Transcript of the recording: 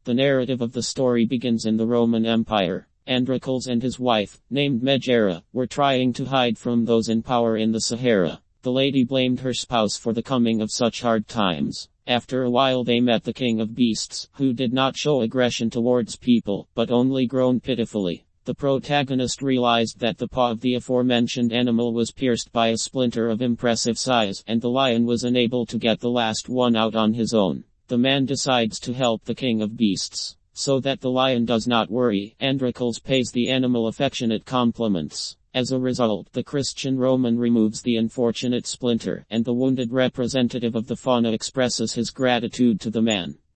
The narrative of the story begins in the Roman Empire. Androcles and his wife, named Megara, were trying to hide from those in power in the Sahara. The lady blamed her spouse for the coming of such hard times. After a while they met the king of beasts, who did not show aggression towards people, but only groaned pitifully. The protagonist realized that the paw of the aforementioned animal was pierced by a splinter of impressive size, and the lion was unable to get the last one out on his own. The man decides to help the king of beasts. So that the lion does not worry, Androcles pays the animal affectionate compliments. As a result, the Christian Roman removes the unfortunate splinter, and the wounded representative of the fauna expresses his gratitude to the man.